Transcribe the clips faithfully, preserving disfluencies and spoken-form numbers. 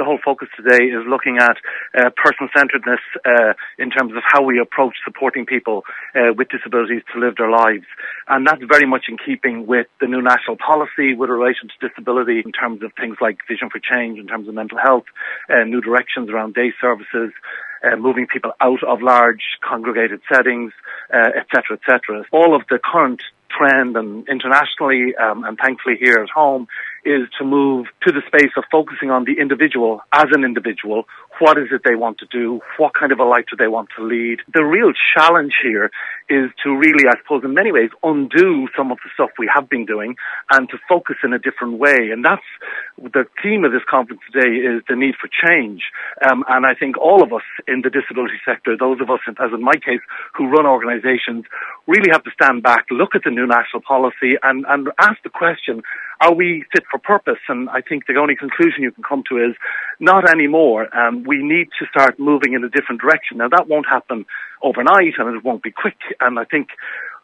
the whole focus today is looking at uh, person-centeredness uh, in terms of how we approach supporting people uh, with disabilities to live their lives. And that's very much in keeping with the new national policy with relation to disability in terms of things like Vision for Change, in terms of mental health, uh, new directions around day services, uh, moving people out of large congregated settings, uh, et cetera, et cetera. All of the current trend and internationally um, and thankfully here at home is to move to the space of focusing on the individual as an individual. What is it they want to do? What kind of a life do they want to lead? The real challenge here is to really, I suppose, in many ways, undo some of the stuff we have been doing and to focus in a different way. And that's the theme of this conference today, is the need for change. Um, and I think all of us in the disability sector, those of us, as in my case, who run organisations, really have to stand back, look at the new national policy and, and ask the question, are we fit for purpose? And I think the only conclusion you can come to is not anymore. Um, we need to start moving in a different direction. Now, that won't happen overnight and it won't be quick. And I think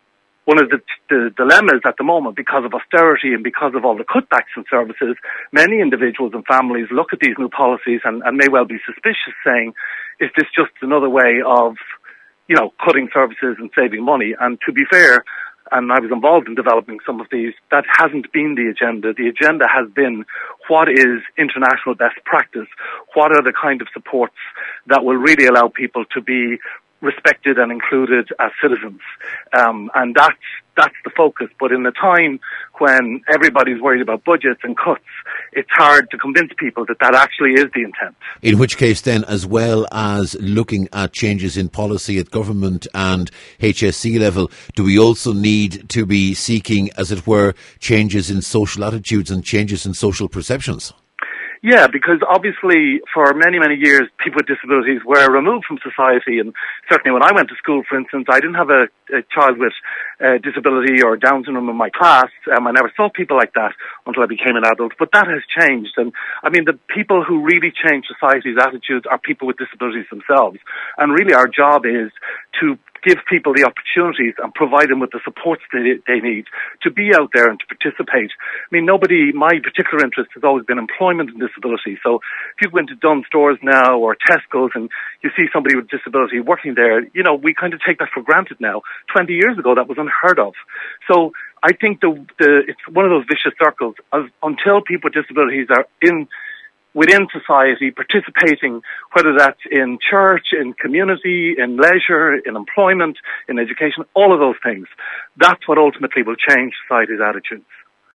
one of the, the dilemmas at the moment, because of austerity and because of all the cutbacks in services, many individuals and families look at these new policies and, and may well be suspicious, saying, is this just another way of, you know, cutting services and saving money? And to be fair, and I was involved in developing some of these, that hasn't been the agenda. The agenda has been, what is international best practice? What are the kind of supports that will really allow people to be respected and included as citizens? Um, and that's, that's the focus. But in a time when everybody's worried about budgets and cuts, it's hard to convince people that that actually is the intent. In which case then, as well as looking at changes in policy at government and H S C level, do we also need to be seeking, as it were, changes in social attitudes and changes in social perceptions? Yeah, because obviously for many, many years, people with disabilities were removed from society. And certainly when I went to school, for instance, I didn't have a, a child with uh, disability or Down syndrome in my class. Um, I never saw people like that until I became an adult. But that has changed. And I mean, the people who really change society's attitudes are people with disabilities themselves. And really our job is to give people the opportunities and provide them with the supports they, they need to be out there and to participate. I mean, nobody, my particular interest has always been employment and disability. So if you go into Dunnes Stores now or Tesco's and you see somebody with disability working there, you know, we kind of take that for granted now. twenty years ago, that was unheard of. So I think the, the it's one of those vicious circles. As, until people with disabilities are in within society, participating, whether that's in church, in community, in leisure, in employment, in education, all of those things, that's what ultimately will change society's attitudes.